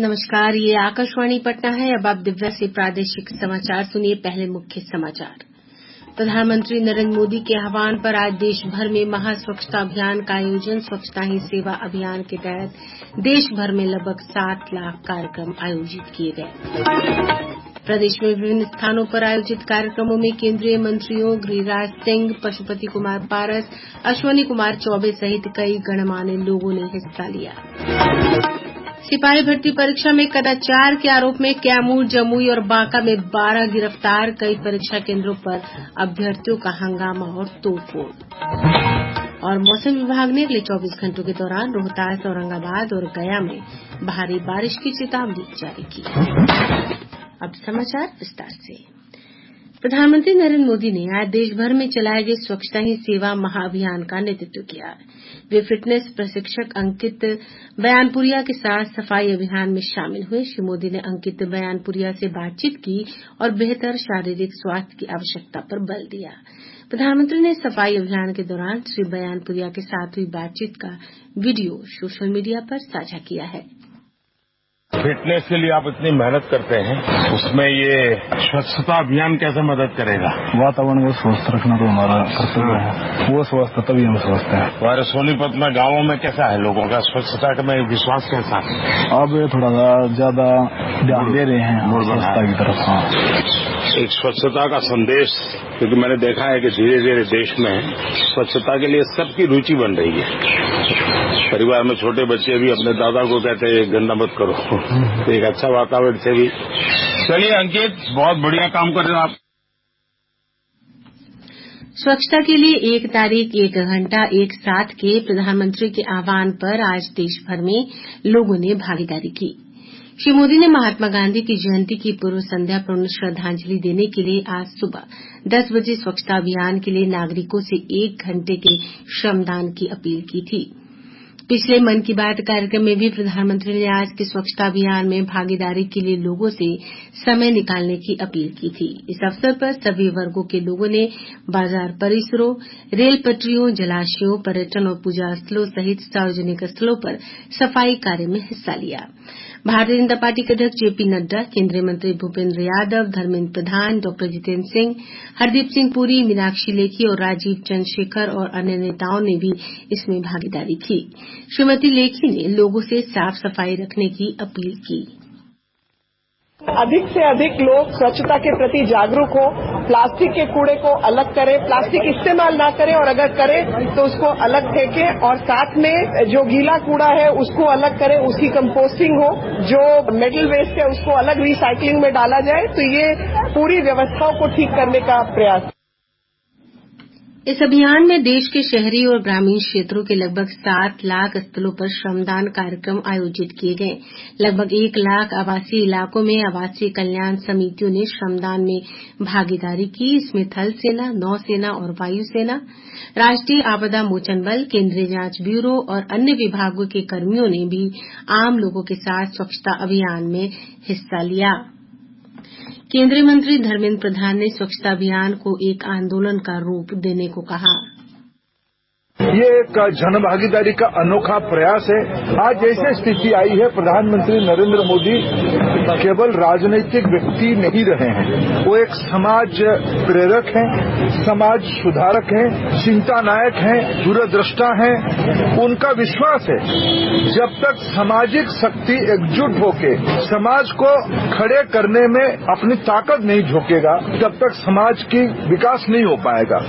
नमस्कार, ये आकाशवाणी पटना है। अब आप दिव्या से प्रादेशिक समाचार सुनिए। पहले मुख्य समाचार। प्रधानमंत्री नरेंद्र मोदी के आह्वान पर आज देश भर में महा स्वच्छता अभियान का आयोजन। स्वच्छता ही सेवा अभियान के तहत देश भर में लगभग 7 लाख कार्यक्रम आयोजित किए गए। प्रदेश में विभिन्न स्थानों पर आयोजित कार्यक्रमों में केंद्रीय मंत्रियों गिरिराज सिंह, पशुपति कुमार पारस, अश्विनी कुमार चौबे सहित कई गणमान्य लोगों ने हिस्सा लिया। सिपाही भर्ती परीक्षा में कदाचार के आरोप में कैमूर, जमुई और बांका में 12 गिरफ्तार। कई परीक्षा केंद्रों पर अभ्यर्थियों का हंगामा और तोड़फोड़। और मौसम विभाग ने अगले 24 घंटों के दौरान रोहतास, औरंगाबाद और गया में भारी बारिश की चेतावनी जारी की। अब समाचार विस्तार से। प्रधानमंत्री नरेंद्र मोदी ने आज देश भर में चलाए गए स्वच्छता ही सेवा महाअभियान का नेतृत्व किया। वे फिटनेस प्रशिक्षक अंकित बयानपुरिया के साथ सफाई अभियान में शामिल हुए। श्री मोदी ने अंकित बयानपुरिया से बातचीत की और बेहतर शारीरिक स्वास्थ्य की आवश्यकता पर बल दिया। प्रधानमंत्री ने सफाई अभियान के दौरान श्री बयानपुरिया के साथ हुई बातचीत का वीडियो सोशल मीडिया पर साझा किया है। फिटनेस के लिए आप इतनी मेहनत करते हैं, उसमें ये स्वच्छता अभियान कैसे मदद करेगा? वातावरण को स्वस्थ रखना तो हमारा कर्तव्य है। वो स्वस्थ तभी हम स्वस्थ हैं। हमारे सोनीपत में गांवों में कैसा है लोगों का स्वच्छता में विश्वास कैसा है? अब थोड़ा सा ज्यादा ध्यान दे रहे हैं स्वच्छता की तरफ। एक स्वच्छता का संदेश, क्योंकि मैंने देखा है कि धीरे धीरे देश में स्वच्छता के लिए सबकी रुचि बन रही है। परिवार में छोटे बच्चे भी अपने दादा को कहते हैं गंदा मत करो। तो एक अच्छा वातावरण से भी। चलिए अंकित, बहुत बढ़िया काम कर रहे हो आप। स्वच्छता के लिए 1 तारीख 1 घंटा एक साथ के प्रधानमंत्री के आह्वान पर आज देश भर में लोगों ने भागीदारी की। श्री मोदी ने महात्मा गांधी की जयंती की पूर्व संध्या पर उन्हें श्रद्धांजलि देने के लिए आज सुबह 10 बजे स्वच्छता अभियान के लिए नागरिकों से 1 घंटे के श्रमदान की अपील की थी। पिछले मन की बात कार्यक्रम में भी प्रधानमंत्री ने आज के स्वच्छता अभियान में भागीदारी के लिए लोगों से समय निकालने की अपील की थी। इस अवसर पर सभी वर्गों के लोगों ने बाजार परिसरों, रेल पटरियों, जलाशयों, पर्यटन और पूजा स्थलों सहित सार्वजनिक स्थलों पर सफाई कार्य में हिस्सा लिया। भारतीय जनता पार्टी के अध्यक्ष जेपी नड्डा, केंद्रीय मंत्री भूपेंद्र यादव, धर्मेंद्र प्रधान, डॉक्टर जितेंद्र सिंह, हरदीप सिंह पुरी, मीनाक्षी लेखी और राजीव चंद्रशेखर और अन्य नेताओं ने भी इसमें भागीदारी की। श्रीमती लेखी ने लोगों से साफ सफाई रखने की अपील की। अधिक से अधिक लोग स्वच्छता के प्रति जागरूक हो, प्लास्टिक के कूड़े को अलग करें, प्लास्टिक इस्तेमाल ना करें और अगर करें तो उसको अलग फेंकें और साथ में जो गीला कूड़ा है उसको अलग करें, उसकी कंपोस्टिंग हो, जो मेटल वेस्ट है उसको अलग रिसाइकलिंग में डाला जाए। तो ये पूरी व्यवस्थाओं को ठीक करने का प्रयास। इस अभियान में देश के शहरी और ग्रामीण क्षेत्रों के लगभग 7 लाख स्थलों पर श्रमदान कार्यक्रम आयोजित किए गए। लगभग 1 लाख आवासीय इलाकों में आवासीय कल्याण समितियों ने श्रमदान में भागीदारी की। इसमें थल सेना, नौसेना और वायुसेना, राष्ट्रीय आपदा मोचन बल, केंद्रीय जांच ब्यूरो और अन्य विभागों के कर्मियों ने भी आम लोगों के साथ स्वच्छता अभियान में हिस्सा लिया। केंद्रीय मंत्री धर्मेंद्र प्रधान ने स्वच्छता अभियान को एक आंदोलन का रूप देने को कहा। ये एक जन भागीदारी का अनोखा प्रयास है। आज जैसे स्थिति आई है, प्रधानमंत्री नरेंद्र मोदी केवल राजनीतिक व्यक्ति नहीं रहे हैं, वो एक समाज प्रेरक हैं, समाज सुधारक हैं, चिंता नायक हैं, दूरदृष्टा हैं। उनका विश्वास है जब तक सामाजिक शक्ति एकजुट होके समाज को खड़े करने में अपनी ताकत नहीं झोंकेगा, तब तक समाज की विकास नहीं हो पाएगा।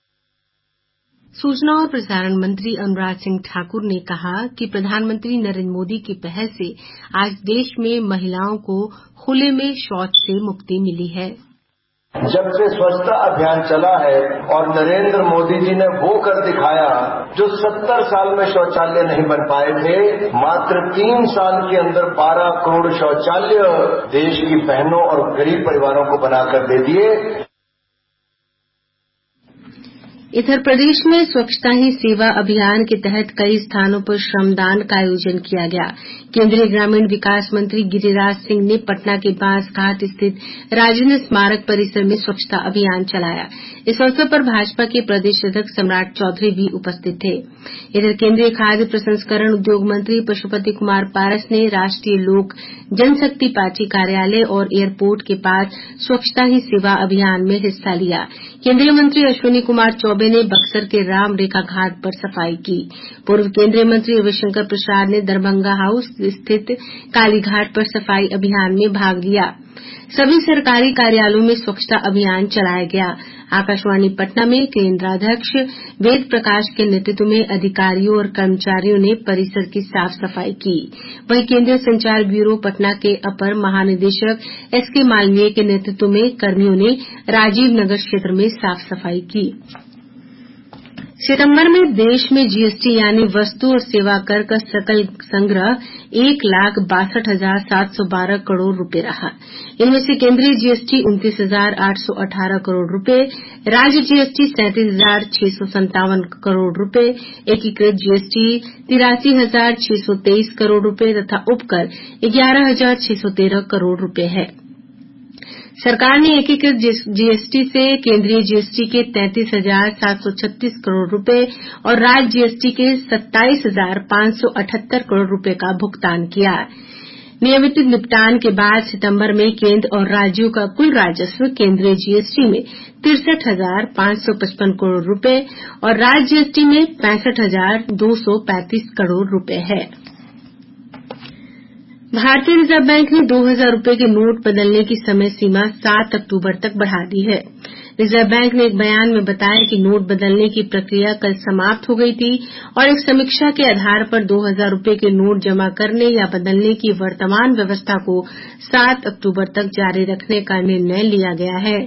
सूचना और प्रसारण मंत्री अनुराग सिंह ठाकुर ने कहा कि प्रधानमंत्री नरेंद्र मोदी की पहल से आज देश में महिलाओं को खुले में शौच से मुक्ति मिली है। जब से स्वच्छता अभियान चला है और नरेंद्र मोदी जी ने वो कर दिखाया जो 70 साल में शौचालय नहीं बन पाए थे, मात्र 3 साल के अंदर 12 करोड़ शौचालय देश की बहनों और गरीब परिवारों को बनाकर दे दिए। इधर प्रदेश में स्वच्छता ही सेवा अभियान के तहत कई स्थानों पर श्रमदान का आयोजन किया गया। केंद्रीय ग्रामीण विकास मंत्री गिरिराज सिंह ने पटना के बांसघाट स्थित राजेंद्र स्मारक परिसर में स्वच्छता अभियान चलाया। इस अवसर पर भाजपा के प्रदेश अध्यक्ष सम्राट चौधरी भी उपस्थित थे। इधर केंद्रीय खाद्य प्रसंस्करण उद्योग मंत्री पशुपति कुमार पारस ने राष्ट्रीय लोक जनशक्ति पार्टी कार्यालय और एयरपोर्ट के पास स्वच्छता ही सेवा अभियान में हिस्सा लिया। केंद्रीय मंत्री अश्विनी कुमार चौबे ने बक्सर के राम रेखा घाट पर सफाई की। पूर्व केंद्रीय मंत्री रविशंकर प्रसाद ने दरभंगा हाउस स्थित कालीघाट पर सफाई अभियान में भाग लिया। सभी सरकारी कार्यालयों में स्वच्छता अभियान चलाया गया। आकाशवाणी पटना में केंद्राध्यक्ष वेद प्रकाश के नेतृत्व में अधिकारियों और कर्मचारियों ने परिसर की साफ सफाई की। वहीं केंद्रीय संचार ब्यूरो पटना के अपर महानिदेशक एसके मालवीय के नेतृत्व में कर्मियों ने राजीव नगर क्षेत्र में साफ सफाई की। सितंबर में देश में जीएसटी यानी वस्तु और सेवा कर का सकल संग्रह 1,62,712 करोड़ रुपए रहा। इनमें से केंद्रीय जीएसटी 29,818 करोड़ रुपए, राज्य जीएसटी 37,657 करोड़ रुपए, एकीकृत जीएसटी 83,623 करोड़ रुपए तथा उपकर 11,613 करोड़ रुपए है। सरकार ने एकीकृत जीएसटी से केंद्रीय जीएसटी के 33,736 करोड़ रुपए और राज्य जीएसटी के 27,578 करोड़ रुपए का भुगतान किया। नियमित निपटान के बाद सितंबर में केंद्र और राज्यों का कुल राजस्व केंद्रीय जीएसटी में 63,555 करोड़ रुपए और राज्य जीएसटी में 65,235 करोड़ रुपए है। भारतीय रिजर्व बैंक ने 2,000 रुपये के नोट बदलने की समय सीमा 7 अक्टूबर तक बढ़ा दी है। रिजर्व बैंक ने एक बयान में बताया कि नोट बदलने की प्रक्रिया कल समाप्त हो गई थी और एक समीक्षा के आधार पर 2,000 रुपये के नोट जमा करने या बदलने की वर्तमान व्यवस्था को 7 अक्टूबर तक जारी रखने का निर्णय लिया गया है।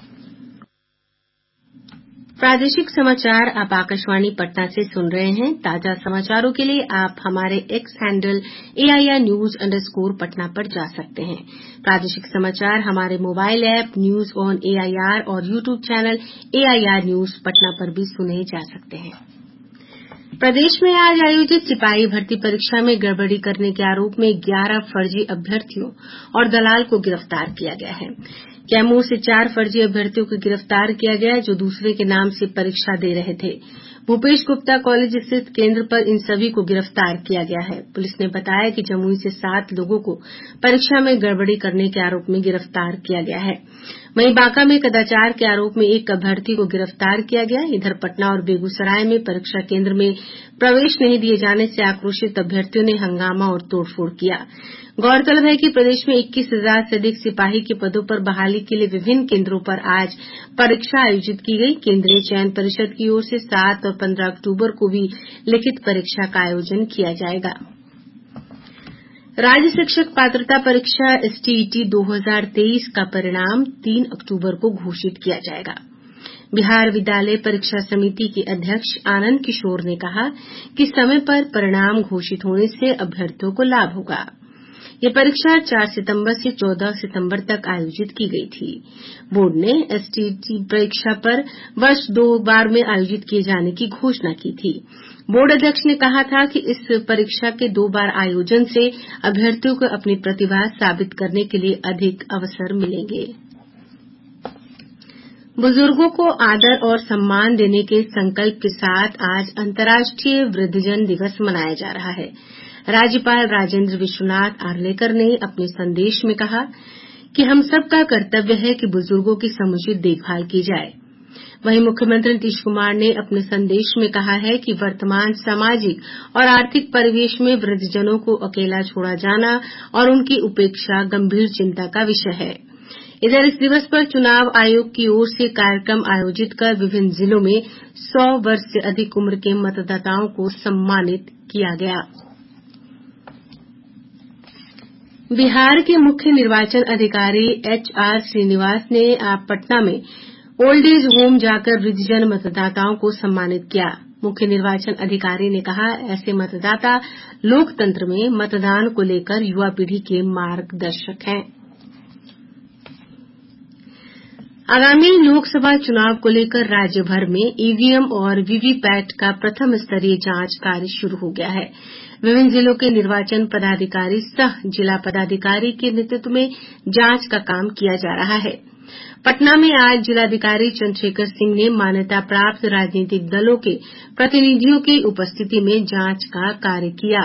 प्रादेशिक समाचार आप आकाशवाणी पटना से सुन रहे हैं। ताजा समाचारों के लिए आप हमारे एक्स हैंडल AIR_News_ पटना पर जा सकते हैं। प्रादेशिक समाचार हमारे mobile app news on AIR और YouTube channel AIR news Patna पर भी सुने जा सकते हैं। प्रदेश में आज आयोजित सिपाही भर्ती परीक्षा में गड़बड़ी करने के आरोप में 11 फर्जी अभ्यर्थियों और दलाल को गिरफ्तार किया गया है। कैमूर से 4 फर्जी अभ्यर्थियों को गिरफ्तार किया गया जो दूसरे के नाम से परीक्षा दे रहे थे। भूपेश गुप्ता कॉलेज स्थित केंद्र पर इन सभी को गिरफ्तार किया गया है। पुलिस ने बताया कि जमुई से 7 लोगों को परीक्षा में गड़बड़ी करने के आरोप में गिरफ्तार किया गया है। वहीं बांका में कदाचार के आरोप में एक अभ्यर्थी को गिरफ्तार किया गया। इधर पटना और बेगूसराय में परीक्षा केंद्र में प्रवेश नहीं दिए जाने से आक्रोशित अभ्यर्थियों ने हंगामा और तोड़फोड़ किया। गौरतलब है कि प्रदेश में 21,000 से अधिक सिपाही के पदों पर बहाली के लिए विभिन्न केंद्रों पर आज परीक्षा आयोजित की गई। केंद्रीय चयन परिषद की ओर से 7 और 15 अक्टूबर को भी लिखित परीक्षा का आयोजन किया जाएगा। राज्य शिक्षक पात्रता परीक्षा STET 2023 का परिणाम 3 अक्टूबर को घोषित किया जाएगा। बिहार विद्यालय परीक्षा समिति के अध्यक्ष आनंद किशोर ने कहा कि समय पर परिणाम घोषित होने से अभ्यर्थियों को लाभ होगा। ये परीक्षा 4 सितंबर से 14 सितंबर तक आयोजित की गई थी। बोर्ड ने STET परीक्षा पर वर्ष 2 बार में आयोजित किए जाने की घोषणा की थी। बोर्ड अध्यक्ष ने कहा था कि इस परीक्षा के 2 बार आयोजन से अभ्यर्थियों को अपनी प्रतिभा साबित करने के लिए अधिक अवसर मिलेंगे। बुजुर्गों को आदर और सम्मान देने के संकल्प के साथ आज अंतर्राष्ट्रीय वृद्धजन दिवस मनाया जा रहा है। राज्यपाल राजेंद्र विश्वनाथ आर्लेकर ने अपने संदेश में कहा कि हम सबका कर्तव्य है कि बुजुर्गों की समुचित देखभाल की जाए। वहीं मुख्यमंत्री नीतीश कुमार ने अपने संदेश में कहा है कि वर्तमान सामाजिक और आर्थिक परिवेश में वृद्धजनों को अकेला छोड़ा जाना और उनकी उपेक्षा गंभीर चिंता का विषय है। इधर इस दिवस पर चुनाव आयोग की ओर से कार्यक्रम आयोजित कर विभिन्न जिलों में 100 वर्ष से अधिक उम्र के मतदाताओं को सम्मानित किया गया। बिहार के मुख्य निर्वाचन अधिकारी HR श्रीनिवास ने आज पटना में ओल्ड एज होम जाकर वृद्धजन मतदाताओं को सम्मानित किया। मुख्य निर्वाचन अधिकारी ने कहा, ऐसे मतदाता लोकतंत्र में मतदान को लेकर युवा पीढ़ी के मार्गदर्शक हैं। आगामी लोकसभा चुनाव को लेकर राज्य भर में ईवीएम और वीवीपैट का प्रथम स्तरीय जांच कार्य शुरू हो गया है। विभिन्न जिलों के निर्वाचन पदाधिकारी सह जिला पदाधिकारी के नेतृत्व में जांच का काम किया जा रहा है। पटना में आज जिलाधिकारी चंद्रशेखर सिंह ने मान्यता प्राप्त राजनीतिक दलों के प्रतिनिधियों की उपस्थिति में जांच का कार्य किया।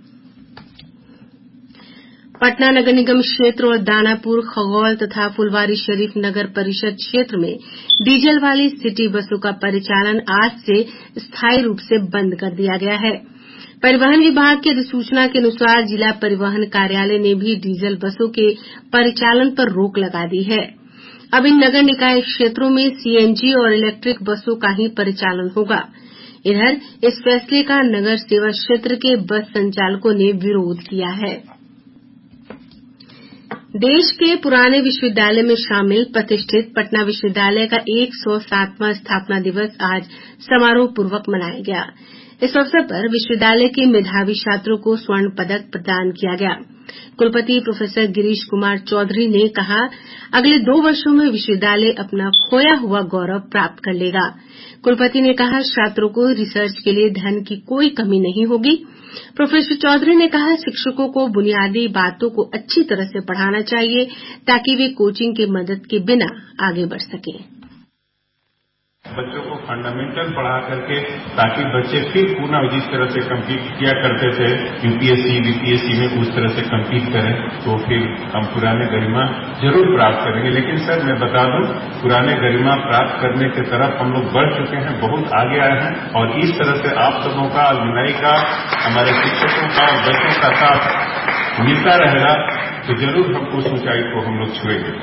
पटना नगर निगम क्षेत्र और दानापुर, खगौल तथा फुलवारीशरीफ नगर परिषद क्षेत्र में डीजल वाली सिटी बसों का परिचालन आज से स्थायी रूप से बंद कर दिया गया है। परिवहन विभाग की अधिसूचना के अनुसार जिला परिवहन कार्यालय ने भी डीजल बसों के परिचालन पर रोक लगा दी है। अब इन नगर निकाय क्षेत्रों में सीएनजी और इलेक्ट्रिक बसों का ही परिचालन होगा। इधर इस फैसले का नगर सेवा क्षेत्र के बस संचालकों ने विरोध किया है। देश के पुराने विश्वविद्यालय में शामिल प्रतिष्ठित पटना विश्वविद्यालय का 107वां स्थापना दिवस आज समारोह पूर्वक मनाया गया। इस अवसर पर विश्वविद्यालय के मेधावी छात्रों को स्वर्ण पदक प्रदान किया गया। कुलपति प्रोफेसर गिरीश कुमार चौधरी ने कहा, अगले 2 वर्षों में विश्वविद्यालय अपना खोया हुआ गौरव प्राप्त कर लेगा। कुलपति ने कहा, छात्रों को रिसर्च के लिए धन की कोई कमी नहीं होगी। प्रोफेसर चौधरी ने कहा, शिक्षकों को बुनियादी बातों को अच्छी तरह से पढ़ाना चाहिए ताकि वे कोचिंग की मदद के बिना आगे बढ़ सकें। बच्चों को फंडामेंटल पढ़ा करके ताकि बच्चे फिर पुनः जिस तरह से कम्पीट किया करते थे यूपीएससी बीपीएससी में उस तरह से कम्पीट करें तो फिर हम पुराने गरिमा जरूर प्राप्त करेंगे। लेकिन सर मैं बता दूं, पुराने गरिमा प्राप्त करने की तरफ हम लोग बढ़ चुके हैं, बहुत आगे आए हैं और इस तरह से आप सबों का, विनय का, हमारे शिक्षकों का, बच्चों का साथ मिलता रहेगा तो जरूर हम उस ऊंचाई को हम लोग छुएंगे।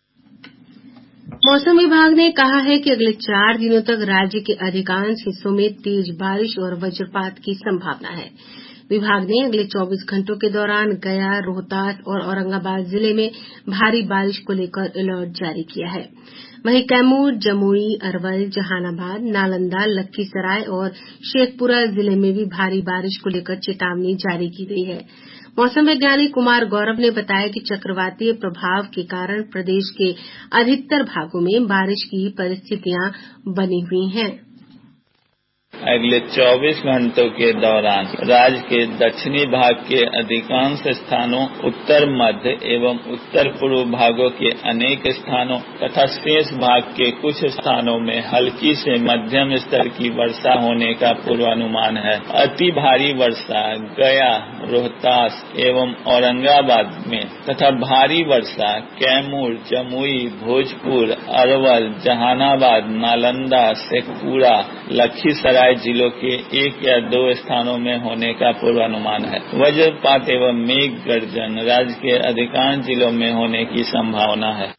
मौसम विभाग ने कहा है कि अगले 4 दिनों तक राज्य के अधिकांश हिस्सों में तेज बारिश और वज्रपात की संभावना है। विभाग ने अगले 24 घंटों के दौरान गया, रोहतास और औरंगाबाद जिले में भारी बारिश को लेकर अलर्ट जारी किया है। वहीं कैमूर, जमुई, अरवल, जहानाबाद, नालंदा, लखीसराय और शेखपुरा जिले में भी भारी बारिश को लेकर चेतावनी जारी की गई है। मौसम वैज्ञानिक कुमार गौरव ने बताया कि चक्रवातीय प्रभाव के कारण प्रदेश के अधिकतर भागों में बारिश की परिस्थितियां बनी हुई हैं। अगले 24 घंटों के दौरान राज्य के दक्षिणी भाग के अधिकांश स्थानों, उत्तर मध्य एवं उत्तर पूर्व भागों के अनेक स्थानों तथा शेष भाग के कुछ स्थानों में हल्की से मध्यम स्तर की वर्षा होने का पूर्वानुमान है। अति भारी वर्षा गया, रोहतास एवं औरंगाबाद में तथा भारी वर्षा कैमूर, जमुई, भोजपुर, अरवल, जहानाबाद, नालंदा, शेखपुरा, लखीसराय जिलों के 1 या 2 स्थानों में होने का पूर्वानुमान है। वज्रपात एवं मेघ गर्जन राज्य के अधिकांश जिलों में होने की संभावना है।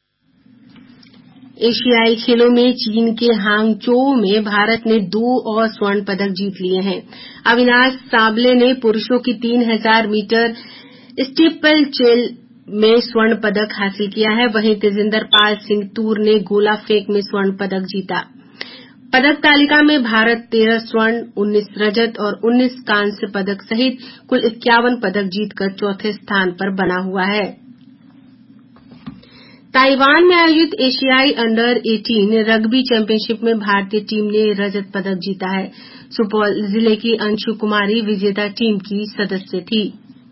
एशियाई खेलों में चीन के हांगचोउ में भारत ने 2 और स्वर्ण पदक जीत लिए हैं। अविनाश साबले ने पुरुषों की 3000 मीटर स्टीपलचेज में स्वर्ण पदक हासिल किया है। वहीं तेजिंदर पाल सिंह तूर ने गोला फेंक में स्वर्ण पदक जीता। पदक तालिका में भारत 13 स्वर्ण, 19 रजत और 19 कांस्य पदक सहित कुल 51 पदक जीतकर चौथे स्थान पर बना हुआ है। ताइवान में आयोजित एशियाई अंडर 18 रग्बी चैंपियनशिप में भारतीय टीम ने रजत पदक जीता है। सुपौल जिले की अंशु कुमारी विजेता टीम की सदस्य थी।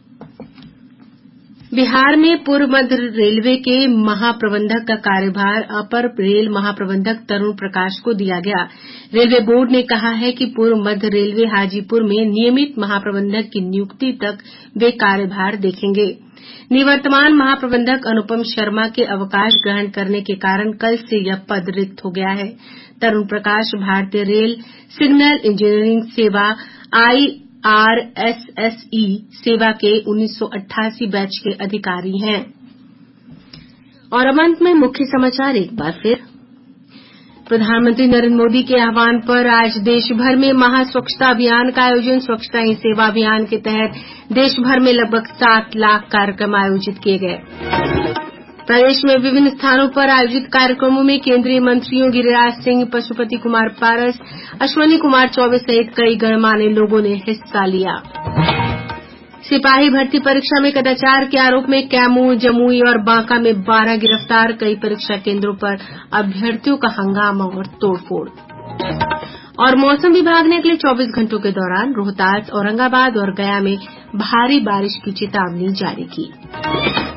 बिहार में पूर्व मध्य रेलवे के महाप्रबंधक का कार्यभार अपर रेल महाप्रबंधक तरुण प्रकाश को दिया गया। रेलवे बोर्ड ने कहा है कि पूर्व मध्य रेलवे हाजीपुर में नियमित महाप्रबंधक की नियुक्ति तक वे कार्यभार देखेंगे। निवर्तमान महाप्रबंधक अनुपम शर्मा के अवकाश ग्रहण करने के कारण कल से यह पद रिक्त हो गया है। तरुण प्रकाश भारतीय रेल सिग्नल इंजीनियरिंग सेवा IRSSE सेवा के 1988 बैच के अधिकारी हैं। और अब अंत में मुख्य समाचार एक बार फिर। प्रधानमंत्री नरेंद्र मोदी के आह्वान पर आज देश भर में महास्वच्छता अभियान का आयोजन। स्वच्छता ही सेवा अभियान के तहत देश भर में लगभग 7 लाख कार्यक्रम आयोजित किए गए। प्रदेश में विभिन्न स्थानों पर आयोजित कार्यक्रमों में केंद्रीय मंत्रियों गिरिराज सिंह, पशुपति कुमार पारस, अश्विनी कुमार चौबे सहित कई गणमान्य लोगों ने हिस्सा लिया। सिपाही भर्ती परीक्षा में कदाचार के आरोप में कैमूर, जमुई और बांका में 12 गिरफ्तार। कई परीक्षा केंद्रों पर अभ्यर्थियों का हंगामा और तोड़फोड़। और मौसम विभाग ने अगले 24 घंटों के दौरान रोहतास, औरंगाबाद और गया में भारी बारिश की चेतावनी जारी की।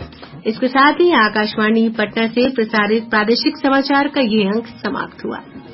इसके साथ ही आकाशवाणी पटना से प्रसारित प्रादेशिक समाचार का ये अंक समाप्त हुआ।